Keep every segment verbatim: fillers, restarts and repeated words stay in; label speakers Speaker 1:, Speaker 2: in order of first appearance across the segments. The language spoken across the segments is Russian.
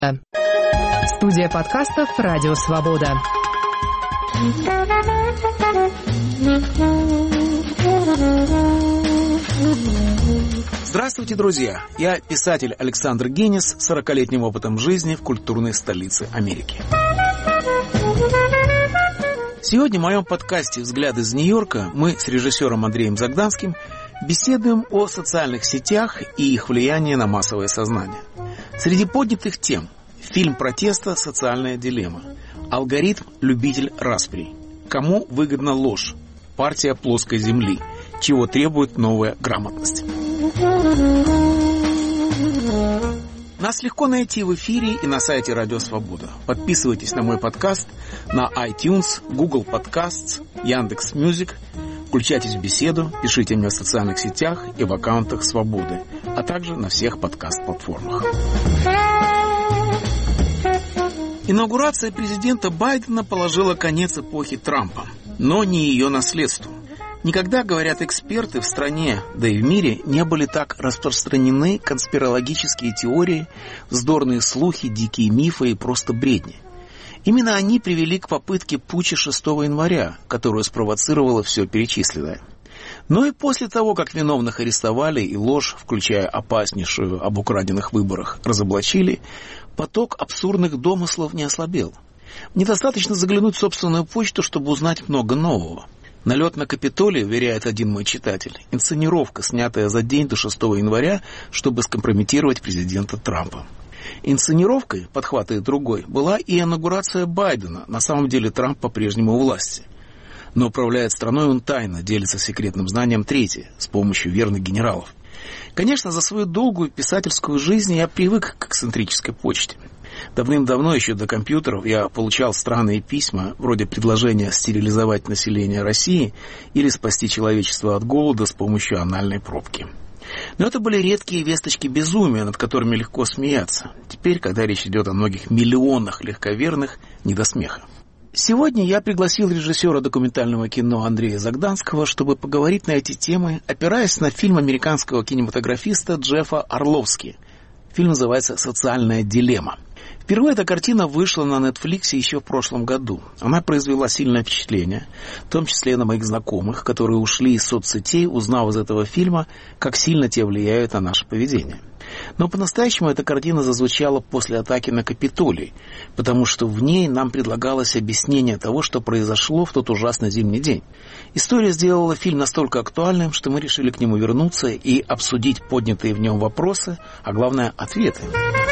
Speaker 1: Студия подкастов «Радио Свобода».
Speaker 2: Здравствуйте, друзья! Я писатель Александр Генис с сорокалетним опытом жизни в культурной столице Америки. Сегодня в моем подкасте «Взгляд из Нью-Йорка» мы с режиссером Андреем Загданским беседуем о социальных сетях и их влиянии на массовое сознание. Среди поднятых тем фильм протеста «Социальная дилемма», алгоритм «Любитель распри», кому выгодна ложь, партия плоской земли, чего требует новая грамотность. Нас легко найти в эфире и на сайте Радио Свобода. Подписывайтесь на мой подкаст на iTunes, Google Podcasts, Яндекс.Мьюзик. Включайтесь в беседу, пишите мне в социальных сетях и в аккаунтах Свободы, а также на всех подкаст-платформах. Инаугурация президента Байдена положила конец эпохе Трампа, но не ее наследству. Никогда, говорят эксперты, в стране, да и в мире не были так распространены конспирологические теории, вздорные слухи, дикие мифы и просто бредни. Именно они привели к попытке путча шестого января, которую спровоцировало все перечисленное. Но и после того, как виновных арестовали и ложь, включая опаснейшую об украденных выборах, разоблачили, поток абсурдных домыслов не ослабел. Недостаточно заглянуть в собственную почту, чтобы узнать много нового. Налет на Капитолий, уверяет один мой читатель, инсценировка, снятая за день до шестого января, чтобы скомпрометировать президента Трампа. Инсценировкой, подхватывает другой, была и инаугурация Байдена. На самом деле Трамп по-прежнему у власти. Но управляет страной он тайно, делится секретным знанием третий, с помощью верных генералов. Конечно, за свою долгую писательскую жизнь я привык к эксцентрической почте. Давным-давно, еще до компьютеров, я получал странные письма, вроде предложения стерилизовать население России или спасти человечество от голода с помощью анальной пробки. Но это были редкие весточки безумия, над которыми легко смеяться. Теперь, когда речь идет о многих миллионах легковерных, не до смеха. Сегодня я пригласил режиссера документального кино Андрея Загданского, чтобы поговорить на эти темы, опираясь на фильм американского кинематографиста Джеффа Орловски. Фильм называется «Социальная дилемма». Впервые эта картина вышла на Netflix еще в прошлом году. Она произвела сильное впечатление, в том числе на моих знакомых, которые ушли из соцсетей, узнав из этого фильма, как сильно те влияют на наше поведение. Но по-настоящему эта картина зазвучала после атаки на Капитолий, потому что в ней нам предлагалось объяснение того, что произошло в тот ужасный зимний день. История сделала фильм настолько актуальным, что мы решили к нему вернуться и обсудить поднятые в нем вопросы, а главное, ответы.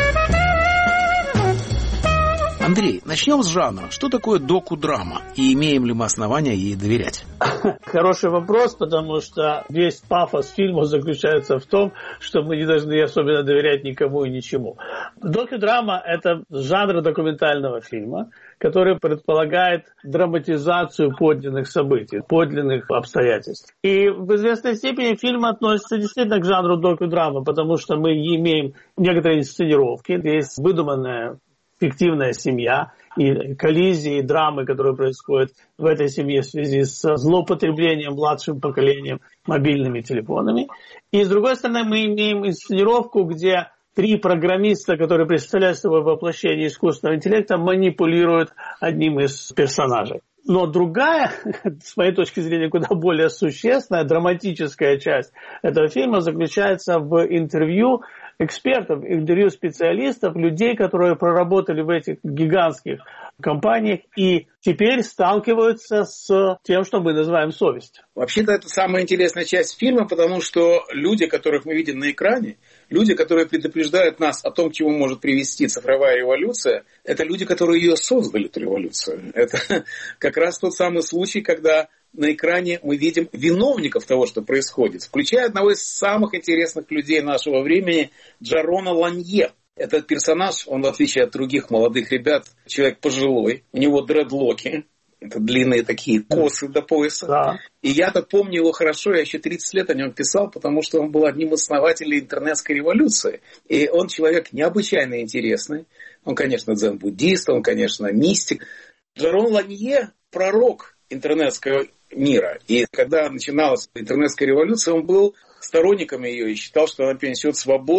Speaker 2: Андрей, начнем с жанра. Что такое доку-драма? И имеем ли мы основания ей доверять?
Speaker 3: Хороший вопрос, потому что весь пафос фильма заключается в том, что мы не должны особенно доверять никому и ничему. Доку-драма – это жанр документального фильма, который предполагает драматизацию подлинных событий, подлинных обстоятельств. И в известной степени фильм относится действительно к жанру доку-драма, потому что мы имеем некоторые инсценировки, есть выдуманная фиктивная семья и коллизии, и драмы, которые происходят в этой семье в связи с злоупотреблением младшим поколением мобильными телефонами. И, с другой стороны, мы имеем инсценировку, где три программиста, которые представляют собой воплощение искусственного интеллекта, манипулируют одним из персонажей. Но другая, с моей точки зрения, куда более существенная, драматическая часть этого фильма заключается в интервью экспертов, интервью специалистов, людей, которые проработали в этих гигантских компаниях и теперь сталкиваются с тем, что мы называем совесть.
Speaker 2: Вообще-то это самая интересная часть фильма, потому что люди, которых мы видим на экране, люди, которые предупреждают нас о том, к чему может привести цифровая революция, это люди, которые ее создали, эту революцию. Это как раз тот самый случай, когда на экране мы видим виновников того, что происходит, включая одного из самых интересных людей нашего времени, Джарона Ланье. Этот персонаж, он, в отличие от других молодых ребят, человек пожилой, у него дредлоки, это длинные такие косы до пояса. Да. И я-то помню его хорошо, я еще тридцать лет о нем писал, потому что он был одним из основателей интернетской революции. И он человек необычайно интересный. Он, конечно, дзен-буддист, он, конечно, мистик. Джарон Ланье – пророк интернетского мира. И когда начиналась интернетская революция, он был сторонником ее и считал, что она принесет свободу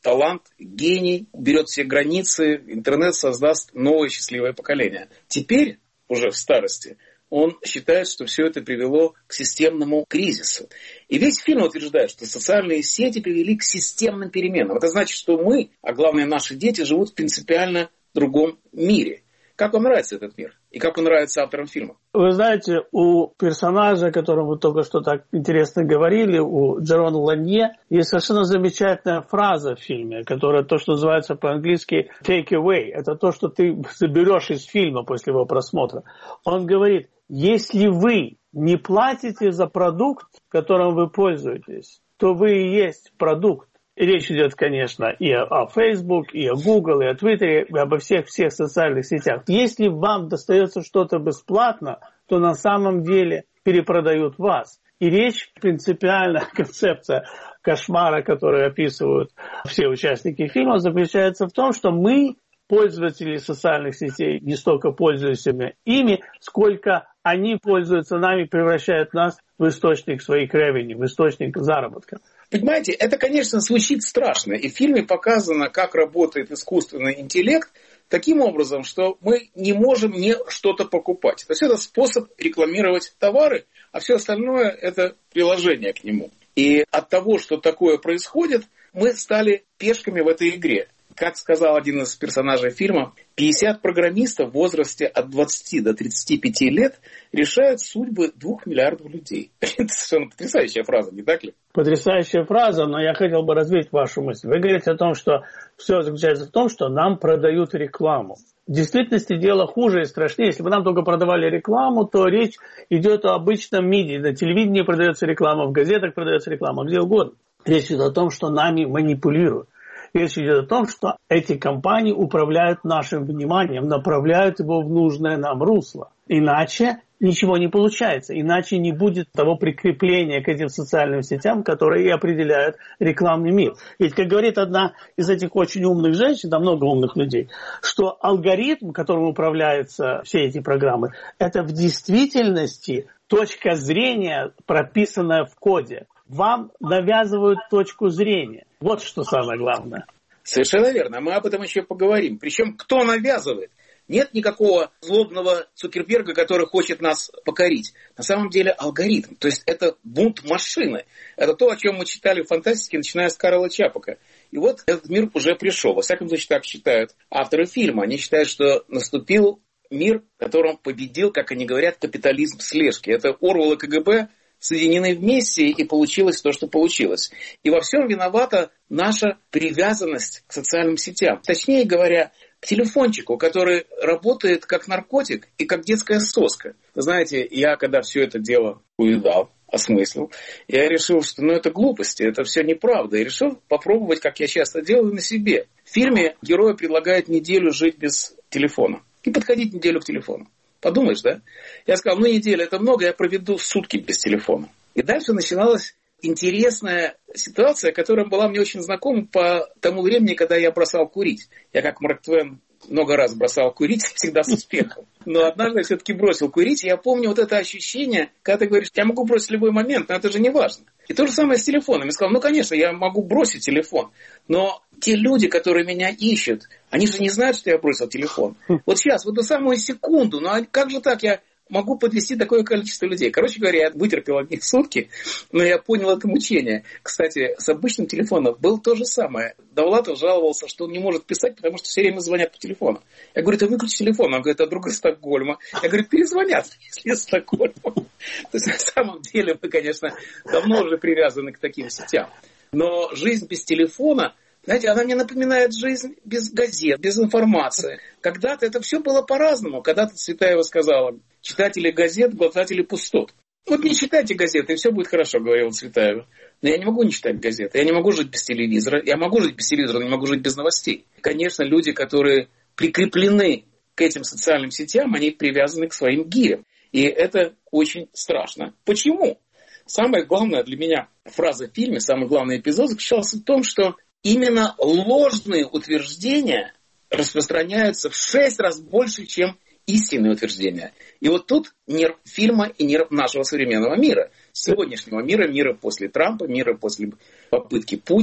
Speaker 2: талант, гений, уберет все границы, интернет создаст новое счастливое поколение. Теперь, уже в старости, он считает, что все это привело к системному кризису. И весь фильм утверждает, что социальные сети привели к системным переменам. Это значит, что мы, а главное наши дети, живут в принципиально другом мире. Как вам нравится этот мир? И как он нравится авторам фильма?
Speaker 3: Вы знаете, у персонажа, о котором вы только что так интересно говорили, у Джерона Ланье, есть совершенно замечательная фраза в фильме, которая то, что называется по-английски take away. Это то, что ты заберешь из фильма после его просмотра. Он говорит, если вы не платите за продукт, которым вы пользуетесь, то вы и есть продукт. И речь идет, конечно, и о Facebook, и о Google, и о Twitter, и обо всех-всех социальных сетях. Если вам достается что-то бесплатно, то на самом деле перепродают вас. И речь, принципиальная концепция кошмара, которую описывают все участники фильма, заключается в том, что мы, пользователи социальных сетей, не столько пользуемся ими, сколько они пользуются нами, превращают нас в источник своих revenue, в источник заработка.
Speaker 2: Понимаете, это, конечно, звучит страшно. И в фильме показано, как работает искусственный интеллект таким образом, что мы не можем не что-то покупать. То есть это способ рекламировать товары, а все остальное – это приложение к нему. И от того, что такое происходит, мы стали пешками в этой игре. Как сказал один из персонажей фильма, пятьдесят программистов в возрасте от двадцати до тридцати пяти лет решают судьбы двух миллиардов людей. Это совершенно потрясающая фраза, не так ли?
Speaker 3: Потрясающая фраза, но я хотел бы развить вашу мысль. Вы говорите о том, что все заключается в том, что нам продают рекламу. В действительности дело хуже и страшнее. Если бы нам только продавали рекламу, то речь идет о обычном медиа. На телевидении продается реклама, в газетах продается реклама, где угодно. Речь идет о том, что нами манипулируют. Речь идет о том, что эти компании управляют нашим вниманием, направляют его в нужное нам русло. Иначе ничего не получается, иначе не будет того прикрепления к этим социальным сетям, которые и определяют рекламный мир. Ведь, как говорит одна из этих очень умных женщин, да много умных людей, что алгоритм, которым управляются все эти программы, это в действительности точка зрения, прописанная в коде. Вам навязывают точку зрения. Вот что самое главное.
Speaker 2: Совершенно верно. Мы об этом еще поговорим. Причем, кто навязывает? Нет никакого злобного Цукерберга, который хочет нас покорить. На самом деле алгоритм. То есть это бунт машины. Это то, о чем мы читали в фантастике, начиная с Карла Чапака. И вот этот мир уже пришел. Во всяком случае, так считают авторы фильма. Они считают, что наступил мир, в котором победил, как они говорят, капитализм слежки. Это Орвелл и КГБ соединены вместе, и получилось то, что получилось. И во всем виновата наша привязанность к социальным сетям. Точнее говоря, к телефончику, который работает как наркотик и как детская соска. Знаете, я когда все это дело увидал, осмыслил, я решил, что ну, это глупости, это все неправда. И решил попробовать, как я часто делаю, на себе. В фильме герой предлагает неделю жить без телефона. И подходить неделю к телефону. Подумаешь, да? Я сказал, ну неделя это много, я проведу сутки без телефона. И дальше начиналась интересная ситуация, которая была мне очень знакома по тому времени, когда я бросал курить. Я как Марк Твен много раз бросал курить, всегда с успехом. Но однажды я все-таки бросил курить, и я помню вот это ощущение, когда ты говоришь, я могу бросить в любой момент, но это же не важно. И то же самое с телефоном. Я сказал, ну конечно, я могу бросить телефон, но те люди, которые меня ищут, они же не знают, что я бросил телефон. Вот сейчас, в эту самую секунду, ну а как же так я могу подвести такое количество людей? Короче говоря, я вытерпел одни сутки, но я понял это мучение. Кстати, с обычным телефоном было то же самое. Довлатов жаловался, что он не может писать, потому что все время звонят по телефону. Я говорю, ты выключи телефон. Он говорит, а друг из Стокгольма. Я говорю, перезвонят, если из Стокгольма. То есть на самом деле мы, конечно, давно уже привязаны к таким сетям. Но жизнь без телефона, знаете, она мне напоминает жизнь без газет, без информации. Когда-то это все было по-разному. Когда-то Цветаева сказала, читатели газет, глотатели пустот. Вот не читайте газеты, и все будет хорошо, говорила Цветаева. Но я не могу не читать газеты, я не могу жить без телевизора. Я могу жить без телевизора, но не могу жить без новостей. Конечно, люди, которые прикреплены к этим социальным сетям, они привязаны к своим гирям. И это очень страшно. Почему? Самая главная для меня фраза в фильме, самый главный эпизод заключался в том, что именно ложные утверждения распространяются в шесть раз больше, чем истинные утверждения. И вот тут нерв фильма и нерв нашего современного мира. Сегодняшнего мира, мира после Трампа, мира после попытки путча.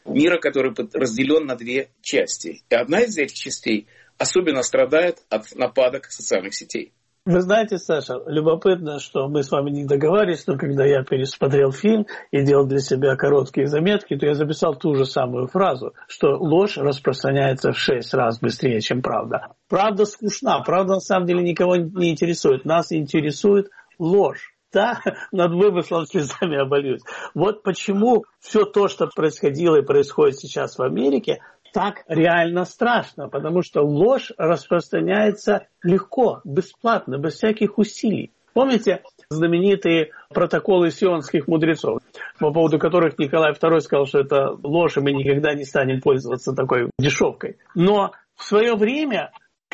Speaker 2: мира, который разделен на две части. И одна из этих частей особенно страдает от нападок социальных сетей.
Speaker 3: Вы знаете, Саша, любопытно, что мы с вами не договаривались, но когда я пересмотрел фильм и делал для себя короткие заметки, то я записал ту же самую фразу, что ложь распространяется в шесть раз быстрее, чем правда. Правда скучна, правда на самом деле никого не интересует. Нас интересует ложь. Да, над вымыслом слезами обольюсь. Вот почему все то, что происходило и происходит сейчас в Америке, так реально страшно, потому что ложь распространяется легко, бесплатно, без всяких усилий. Помните знаменитые протоколы сионских мудрецов, по поводу которых Николай второй сказал, что это ложь, и мы никогда не станем пользоваться такой дешевкой. Но в свое время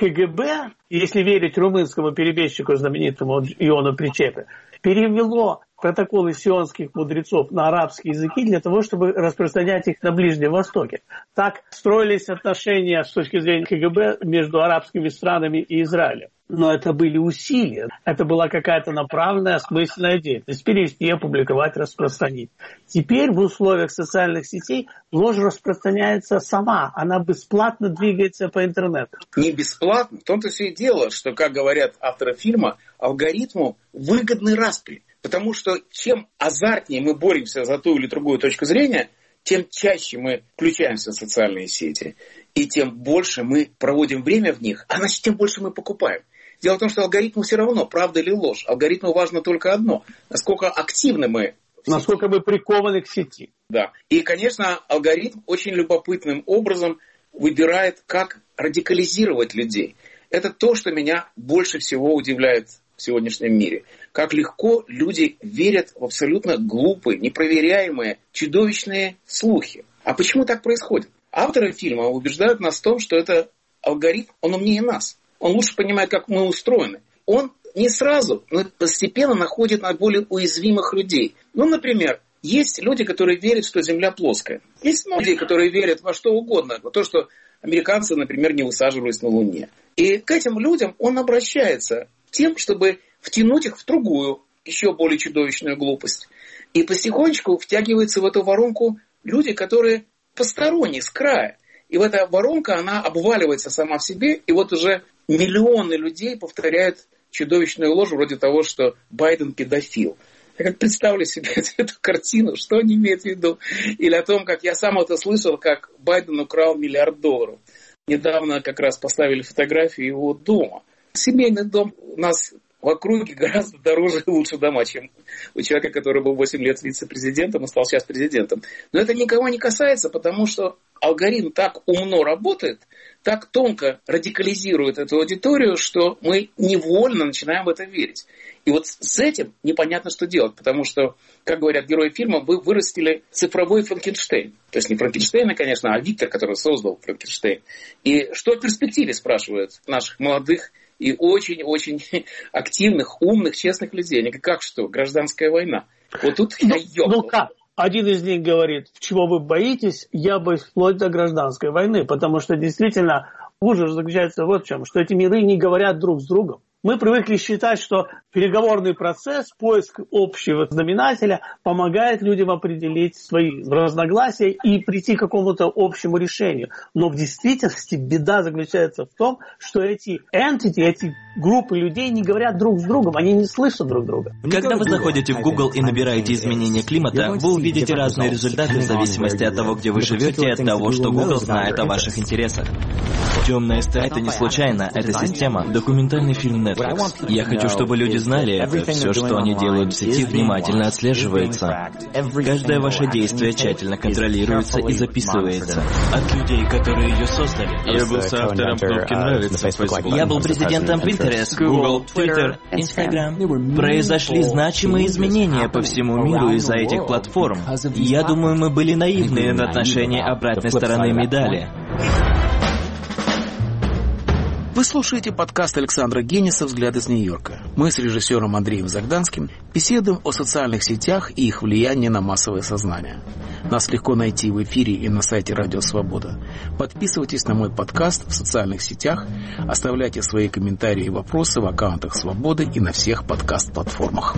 Speaker 3: КГБ, если верить румынскому перебежчику знаменитому Иону Причепе, перевело протоколы сионских мудрецов на арабские языки для того, чтобы распространять их на Ближнем Востоке. Так строились отношения с точки зрения КГБ между арабскими странами и Израилем. Но это были усилия, это была какая-то направленная, осмысленная деятельность. Перевести, опубликовать, распространить. Теперь в условиях социальных сетей ложь распространяется сама, она бесплатно двигается по интернету.
Speaker 2: Не бесплатно, в том-то все и дело, что, как говорят авторы фильма, алгоритму выгодны распри. Потому что чем азартнее мы боремся за ту или другую точку зрения, тем чаще мы включаемся в социальные сети, и тем больше мы проводим время в них, а значит, тем больше мы покупаем. Дело в том, что алгоритму все равно, правда или ложь. Алгоритму важно только одно, насколько активны мы.
Speaker 3: Насколько мы прикованы к сети.
Speaker 2: Да. И, конечно, алгоритм очень любопытным образом выбирает, как радикализировать людей. Это то, что меня больше всего удивляет в сегодняшнем мире. Как легко люди верят в абсолютно глупые, непроверяемые, чудовищные слухи. А почему так происходит? Авторы фильма убеждают нас в том, что это алгоритм, он умнее нас. Он лучше понимает, как мы устроены. Он не сразу, но постепенно находит наиболее уязвимых людей. Ну, например, есть люди, которые верят, что Земля плоская. Есть люди, которые верят во что угодно. В то, что американцы, например, не высаживались на Луне. И к этим людям он обращается тем, чтобы втянуть их в другую, еще более чудовищную глупость. И потихонечку втягиваются в эту воронку люди, которые посторонние, с края. И в эта воронка, она обваливается сама в себе, и вот уже миллионы людей повторяют чудовищную ложь вроде того, что Байден педофил. Я как представлю себе эту картину, что они имеют в виду. Или о том, как я сам это слышал, как Байден украл миллиард долларов. Недавно как раз поставили фотографию его дома. Семейный дом у нас в округе гораздо дороже и лучше дома, чем у человека, который был восемь лет вице-президентом и стал сейчас президентом. Но это никого не касается, потому что алгоритм так умно работает, так тонко радикализирует эту аудиторию, что мы невольно начинаем в это верить. И вот с этим непонятно, что делать, потому что, как говорят герои фильма, вы вырастили цифровой Франкенштейн. То есть не Франкенштейна, конечно, а Виктор, который создал Франкенштейн. И что в перспективе, спрашивают наших молодых и очень-очень активных, умных, честных людей. Они говорят, как что, гражданская война? Вот тут я ёбал.
Speaker 3: Ну как? Один из них говорит, чего вы боитесь, я боюсь вплоть до гражданской войны, потому что действительно ужас заключается вот в чем, что эти миры не говорят друг с другом. Мы привыкли считать, что переговорный процесс, поиск общего знаменателя помогает людям определить свои разногласия и прийти к какому-то общему решению. Но в действительности беда заключается в том, что эти entity, эти группы людей не говорят друг с другом, они не слышат друг друга.
Speaker 4: Когда вы заходите в Google и набираете изменения климата, вы увидите разные результаты в зависимости от того, где вы живете, и от того, что Google знает о ваших интересах. «Темная стая» — это не случайно, это система. Документальный фильм Netflix. Я хочу, чтобы люди знали это. Все, что они делают в сети, внимательно отслеживается. Каждое ваше действие тщательно контролируется и записывается. От людей, которые ее создали.
Speaker 5: Я был соавтором кнопки «Нравится» в Facebook.
Speaker 4: Я был президентом Pinterest, Google, Twitter, Instagram. Произошли значимые изменения по всему миру из-за этих платформ. Я думаю, мы были наивны в отношении обратной стороны медали.
Speaker 2: Вы слушаете подкаст Александра Генниса «Взгляд из Нью-Йорка». Мы с режиссером Андреем Загданским беседуем о социальных сетях и их влиянии на массовое сознание. Нас легко найти в эфире и на сайте Радио Свобода. Подписывайтесь на мой подкаст в социальных сетях, оставляйте свои комментарии и вопросы в аккаунтах Свободы и на всех подкаст-платформах.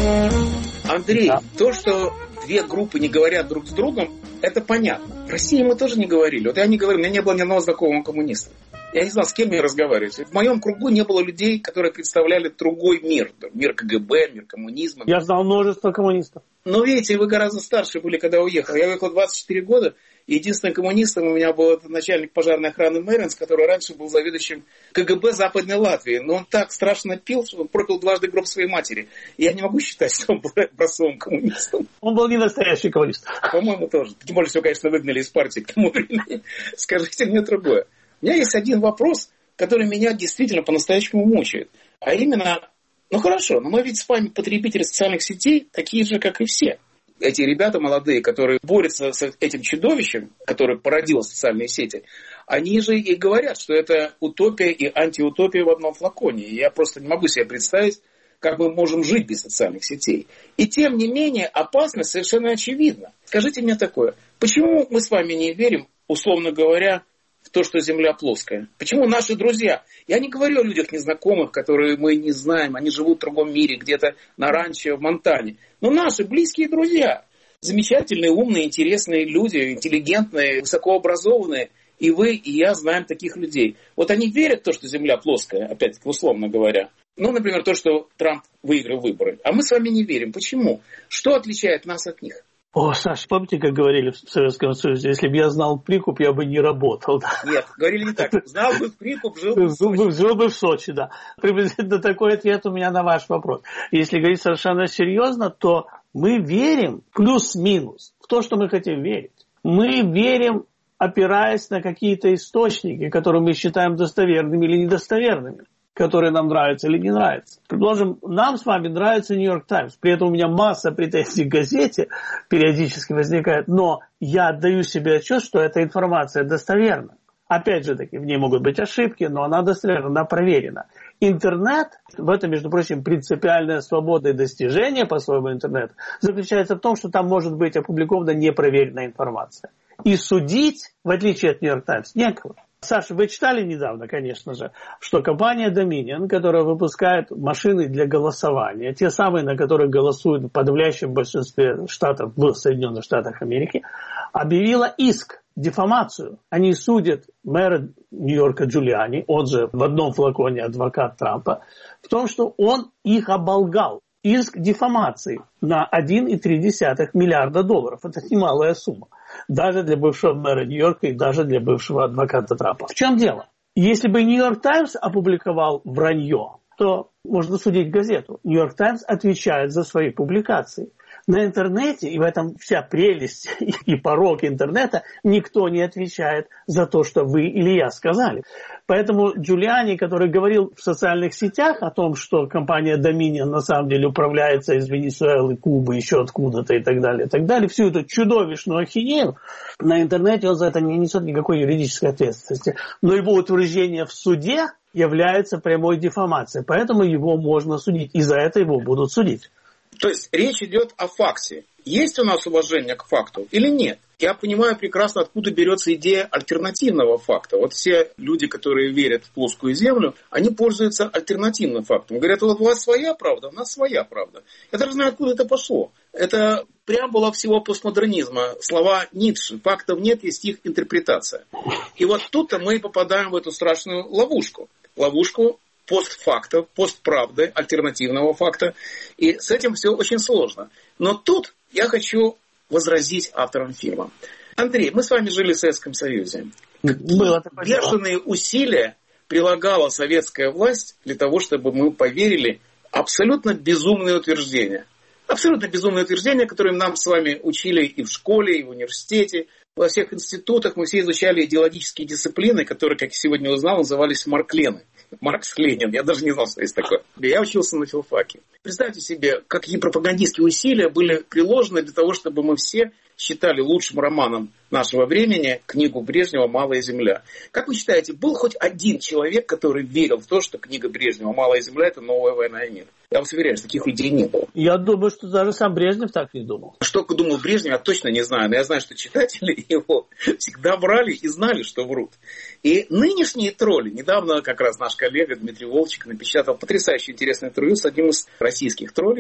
Speaker 2: Андрей, да. То, что две группы не говорят друг с другом, это понятно. В России мы тоже не говорили. Вот я не говорю, у меня не было ни одного знакомого коммуниста. Я не знал, с кем мне разговаривать. В моем кругу не было людей, которые представляли другой мир. Мир КГБ, мир коммунизма.
Speaker 3: Я знал множество коммунистов.
Speaker 2: Но видите, вы гораздо старше были, когда уехал. Я уехал двадцать четыре года. И единственным коммунистом у меня был начальник пожарной охраны Мэринс, который раньше был заведующим КГБ Западной Латвии. Но он так страшно пил, что он пропил дважды гроб своей матери. И я не могу считать, что он был образцовым коммунистом.
Speaker 3: Он был не настоящий коммунист.
Speaker 2: По-моему, тоже. Тем более, что, конечно, выгнали из партии к тому времени. Скажите мне другое. У меня есть один вопрос, который меня действительно по-настоящему мучает. А именно, ну хорошо, но мы ведь с вами потребители социальных сетей такие же, как и все. Эти ребята молодые, которые борются с этим чудовищем, которое породило социальные сети, они же и говорят, что это утопия и антиутопия в одном флаконе. И я просто не могу себе представить, как мы можем жить без социальных сетей. И тем не менее, опасность совершенно очевидна. Скажите мне такое, почему мы с вами не верим, условно говоря, в то, что Земля плоская? Почему наши друзья? Я не говорю о людях незнакомых, которые мы не знаем, они живут в другом мире, где-то на ранчо в Монтане. Но наши близкие друзья, замечательные, умные, интересные люди, интеллигентные, высокообразованные. И вы, и я знаем таких людей. Вот они верят в то, что Земля плоская, опять-таки, условно говоря. Ну, например, то, что Трамп выиграл выборы. А мы с вами не верим. Почему? Что отличает нас от них?
Speaker 3: О, Саша, помните, как говорили в Советском Союзе, если бы я знал прикуп, я бы не работал. Да?
Speaker 2: Нет, говорили не так. Знал бы прикуп, жил бы в Сочи.
Speaker 3: Жил бы в Сочи, да. Приблизительно такой ответ у меня на ваш вопрос. Если говорить совершенно серьезно, то мы верим плюс-минус в то, что мы хотим верить. Мы верим, опираясь на какие-то источники, которые мы считаем достоверными или недостоверными, которые нам нравятся или не нравятся. Предположим, нам с вами нравится Нью-Йорк Таймс, при этом у меня масса претензий к газете периодически возникает, но я отдаю себе отчет, что эта информация достоверна. Опять же таки, в ней могут быть ошибки, но она достоверна, она проверена. Интернет, в этом, между прочим, принципиальная свобода и достижение, по-своему, интернета, заключается в том, что там может быть опубликована непроверенная информация. И судить, в отличие от Нью-Йорк Таймс, некого. Саша, вы читали недавно, конечно же, что компания Dominion, которая выпускает машины для голосования, те самые, на которых голосуют в подавляющем большинстве штатов в Соединенных Штатах Америки, объявила иск, дефамацию. Они судят мэра Нью-Йорка Джулиани, он же в одном флаконе адвокат Трампа, в том, что он их оболгал. Иск дефамации на один целых три десятых миллиарда долларов. Это немалая сумма. Даже для бывшего мэра Нью-Йорка и даже для бывшего адвоката Трампа. В чем дело? Если бы Нью-Йорк Таймс опубликовал вранье, то можно судить газету. Нью-Йорк Таймс отвечает за свои публикации. На интернете, и в этом вся прелесть и порок интернета, никто не отвечает за то, что вы или я сказали. Поэтому Джулиани, который говорил в социальных сетях о том, что компания Dominion на самом деле управляется из Венесуэлы, Кубы, еще откуда-то и так далее, и так далее, всю эту чудовищную ахинею, на интернете он за это не несет никакой юридической ответственности. Но его утверждение в суде является прямой дефамацией, поэтому его можно судить, и за это его будут судить.
Speaker 2: То есть речь идет о факте. Есть у нас уважение к факту или нет? Я понимаю прекрасно, откуда берется идея альтернативного факта. Вот все люди, которые верят в плоскую землю, они пользуются альтернативным фактом. Говорят, вот у вас своя правда, у нас своя правда. Я даже знаю, откуда это пошло. Это преамбула всего постмодернизма. Слова Ницше. Фактов нет, есть их интерпретация. И вот тут-то мы попадаем в эту страшную ловушку. Ловушку постфакта, постправды, альтернативного факта. И с этим все очень сложно. Но тут я хочу возразить авторам фильма. Андрей, мы с вами жили в Советском Союзе. Какие бешеные усилия прилагала советская власть для того, чтобы мы поверили в абсолютно безумные утверждения. Абсолютно безумные утверждения, которые нам с вами учили и в школе, и в университете. Во всех институтах мы все изучали идеологические дисциплины, которые, как я сегодня узнал, назывались Марклены. Маркс Ленин. Я даже не знал, что есть такое. Я учился на филфаке. Представьте себе, какие пропагандистские усилия были приложены для того, чтобы мы все считали лучшим романом нашего времени книгу Брежнева «Малая земля». Как вы считаете, был хоть один человек, который верил в то, что книга Брежнева «Малая земля» — это новая война и мир? Я вас уверяю, что таких людей не было.
Speaker 3: Я думаю, что даже сам Брежнев так не думал.
Speaker 2: Что думал Брежнев, я точно не знаю. Но я знаю, что читатели его всегда врали и знали, что врут. И нынешние тролли, недавно как раз наш коллега Дмитрий Волчек напечатал потрясающе интересное интервью с одним из российских троллей.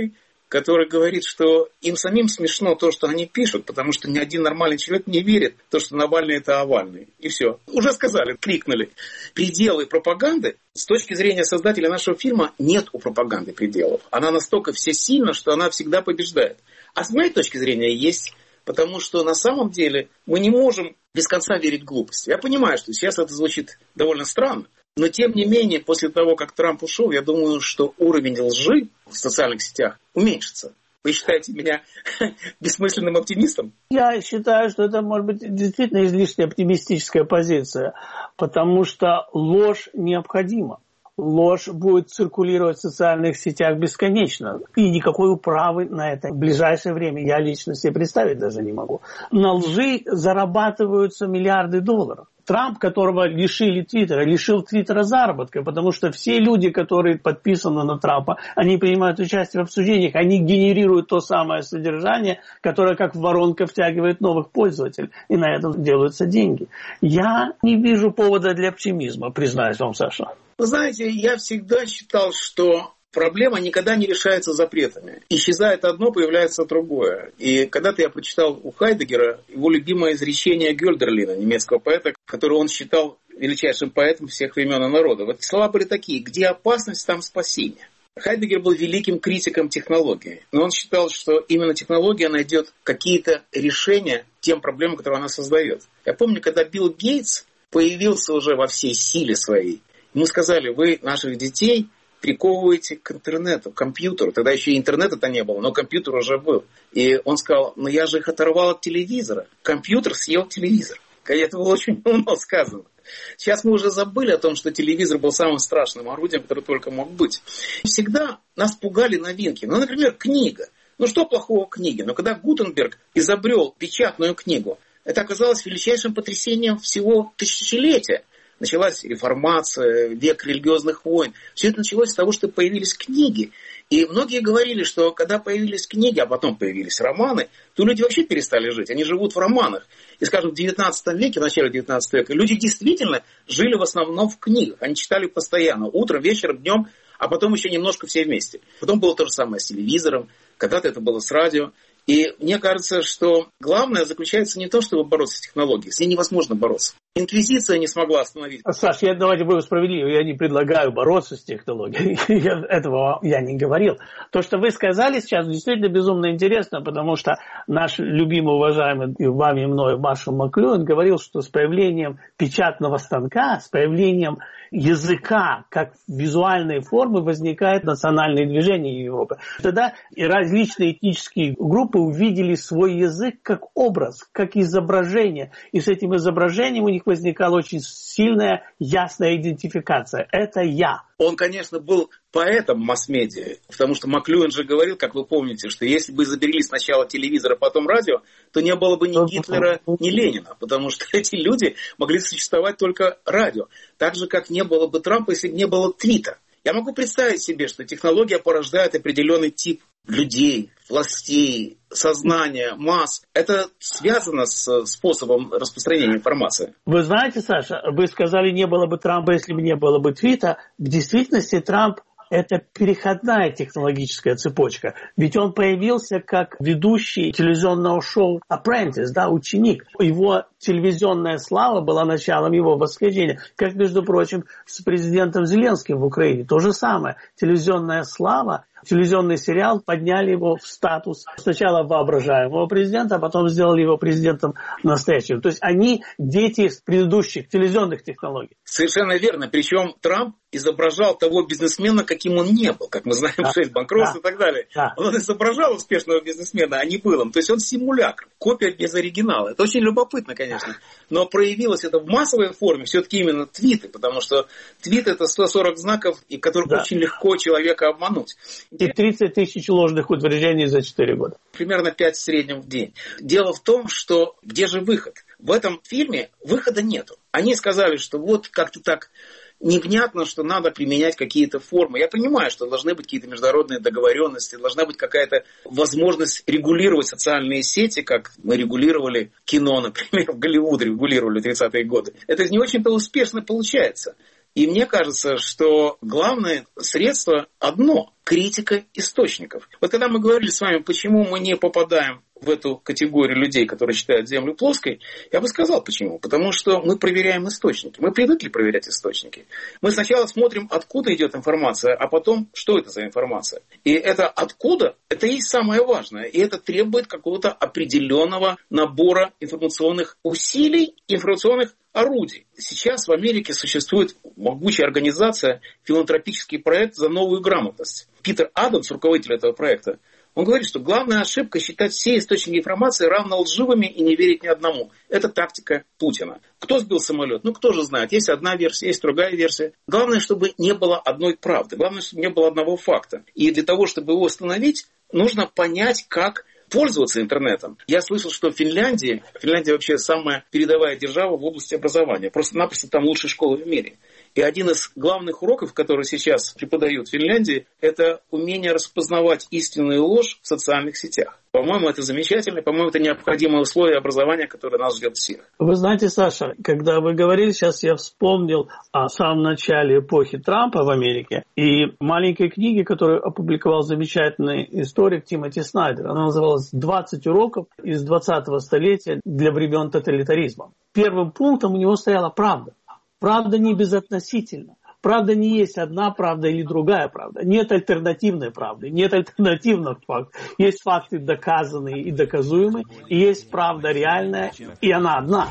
Speaker 2: который говорит, что им самим смешно то, что они пишут, потому что ни один нормальный человек не верит в то, что Навальный – это Овальный. И все. Уже сказали, крикнули. Пределы пропаганды, с точки зрения создателя нашего фильма, нет у пропаганды пределов. Она настолько всесильна, что она всегда побеждает. А с моей точки зрения есть, потому что на самом деле мы не можем без конца верить в глупость. Я понимаю, что сейчас это звучит довольно странно, но тем не менее, после того, как Трамп ушел, я думаю, что уровень лжи в социальных сетях уменьшится. Вы считаете меня бессмысленным оптимистом?
Speaker 3: Я считаю, что это, может быть, действительно излишне оптимистическая позиция, потому что ложь необходима. Ложь будет циркулировать в социальных сетях бесконечно. И никакой управы на это в ближайшее время я лично себе представить даже не могу. На лжи зарабатываются миллиарды долларов. Трамп, которого лишили Твиттера, лишил Твиттера заработка, потому что все люди, которые подписаны на Трампа, они принимают участие в обсуждениях, они генерируют то самое содержание, которое как воронка втягивает новых пользователей, и на этом делаются деньги. Я не вижу повода для оптимизма, признаюсь вам, Саша.
Speaker 2: Вы знаете, я всегда считал, что проблема никогда не решается запретами. Исчезает одно, появляется другое. И когда-то я прочитал у Хайдеггера его любимое изречение Гёльдерлина, немецкого поэта, которого он считал величайшим поэтом всех времен и народов. Эти слова были такие: «Где опасность, там спасение». Хайдеггер был великим критиком технологии, но он считал, что именно технология найдет какие-то решения тем проблемам, которые она создает. Я помню, когда Билл Гейтс появился уже во всей силе своей, ему сказали: вы наших детей приковываете к интернету, к компьютеру. Тогда еще и интернета-то не было, но компьютер уже был. И он сказал: ну я же их оторвал от телевизора. Компьютер съел телевизор. Это было очень умно сказано. Сейчас мы уже забыли о том, что телевизор был самым страшным орудием, которое только мог быть. Всегда нас пугали новинки. Ну, например, книга. Ну, что плохого в книге? Но когда Гутенберг изобрел печатную книгу, это оказалось величайшим потрясением всего тысячелетия. Началась реформация, век религиозных войн. Все это началось с того, что появились книги. И многие говорили, что когда появились книги, а потом появились романы, то люди вообще перестали жить. Они живут в романах. И, скажем, в девятнадцатом веке, в начале девятнадцатого века, люди действительно жили в основном в книгах. Они читали постоянно, утром, вечером, днем, а потом еще немножко все вместе. Потом было то же самое с телевизором, когда-то это было с радио. И мне кажется, что главное заключается не в том, чтобы бороться с технологией. С ней невозможно бороться. Инквизиция не смогла остановить.
Speaker 3: Саш, я, давайте будем справедливы. Я не предлагаю бороться с технологией. я, этого я не говорил. То, что вы сказали сейчас, действительно безумно интересно, потому что наш любимый, уважаемый и вами и мной Маршал Маклюэн говорил, что с появлением печатного станка, с появлением языка как визуальной формы возникает национальное движение Европы. Тогда и различные этнические группы увидели свой язык как образ, как изображение. И с этим изображением у них возникала очень сильная, ясная идентификация. Это я.
Speaker 2: Он, конечно, был поэтом масс-медиа, потому что Маклюэн же говорил, как вы помните, что если бы изобрели сначала телевизор, а потом радио, то не было бы ни Гитлера, ни Ленина, потому что эти люди могли существовать только радио. Так же, как не было бы Трампа, если бы не было твита. Я могу представить себе, что технология порождает определенный тип людей, властей, сознания, масс. Это связано с способом распространения информации.
Speaker 3: Вы знаете, Саша, вы сказали, не было бы Трампа, если бы не было бы твита. В действительности Трамп – это переходная технологическая цепочка. Ведь он появился как ведущий телевизионного шоу «Apprentice», да, ученик. Его телевизионная слава была началом его восхождения. Как, между прочим, с президентом Зеленским в Украине. То же самое. Телевизионная слава, телевизионный сериал подняли его в статус сначала воображаемого президента, а потом сделали его президентом настоящим. То есть они дети предыдущих телевизионных технологий.
Speaker 2: Совершенно верно. Причем Трамп изображал того бизнесмена, каким он не был. Как мы знаем, да, шесть банкротств, да, и так далее. Да. Он изображал успешного бизнесмена, а не был им. То есть он симулякр, копия без оригинала. Это очень любопытно, конечно. Но проявилось это в массовой форме все-таки именно твиты, потому что твит — это сто сорок знаков, и которых, да, очень легко человека обмануть.
Speaker 3: И тридцать тысяч ложных утверждений за четыре года.
Speaker 2: Примерно пять в среднем в день. Дело в том, что где же выход? В этом фильме выхода нету. Они сказали, что вот как-то так невнятно, что надо применять какие-то формы. Я понимаю, что должны быть какие-то международные договоренности, должна быть какая-то возможность регулировать социальные сети, как мы регулировали кино, например, в Голливуде регулировали в тридцатые годы. Это не очень-то успешно получается. И мне кажется, что главное средство одно – критика источников. Вот когда мы говорили с вами, почему мы не попадаем в эту категорию людей, которые считают Землю плоской, я бы сказал, почему. Потому что мы проверяем источники. Мы привыкли проверять источники. Мы сначала смотрим, откуда идет информация, а потом, что это за информация. И это откуда, это и есть самое важное. И это требует какого-то определенного набора информационных усилий, информационных орудий. Сейчас в Америке существует могучая организация, филантропический проект «За новую грамотность». Питер Адамс, руководитель этого проекта, он говорит, что главная ошибка – считать все источники информации равно лживыми и не верить ни одному. Это тактика Путина. Кто сбил самолет? Ну, кто же знает. Есть одна версия, есть другая версия. Главное, чтобы не было одной правды. Главное, чтобы не было одного факта. И для того, чтобы его остановить, нужно понять, как пользоваться интернетом. Я слышал, что в Финляндии, Финляндия вообще самая передовая держава в области образования. Просто-напросто там лучшая школа в мире. И один из главных уроков, которые сейчас преподают в Финляндии, это умение распознавать истинную ложь в социальных сетях. По-моему, это замечательно, по-моему, это необходимое условие образования, которое нас ждет всех.
Speaker 3: Вы знаете, Саша, когда вы говорили, сейчас я вспомнил о самом начале эпохи Трампа в Америке и маленькой книге, которую опубликовал замечательный историк Тимоти Снайдер. Она называлась «двадцать уроков из двадцатого столетия для времен тоталитаризма». Первым пунктом у него стояла правда. Правда не безотносительна. Правда не есть одна правда или другая правда. Нет альтернативной правды, нет альтернативных фактов. Есть факты доказанные и доказуемые, и есть правда реальная, и она одна.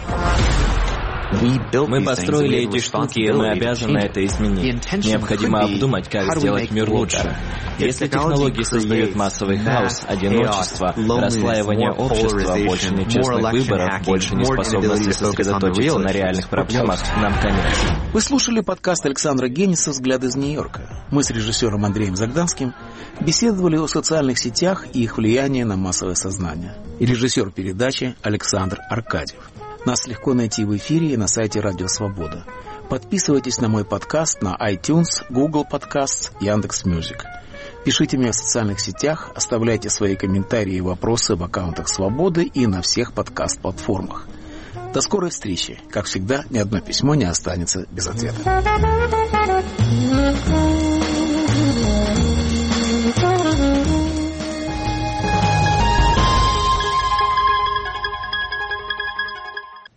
Speaker 4: Мы построили эти штуки, и мы обязаны это изменить. Необходимо обдумать, как сделать мир лучше. Если технологии создают массовый хаос, одиночество, расслаивание общества, больше нечестных выборов, больше неспособности сосредоточиться на реальных проблемах, нам конец.
Speaker 2: Вы слушали подкаст Александра Гениса «Взгляд из Нью-Йорка». Мы с режиссером Андреем Загданским беседовали о социальных сетях и их влиянии на массовое сознание. И режиссер передачи Александр Аркадьев. Нас легко найти в эфире и на сайте Радио Свобода. Подписывайтесь на мой подкаст на iTunes, Google Podcasts, Яндекс.Мьюзик. Пишите мне в социальных сетях, оставляйте свои комментарии и вопросы в аккаунтах Свободы и на всех подкаст-платформах. До скорой встречи. Как всегда, ни одно письмо не останется без ответа.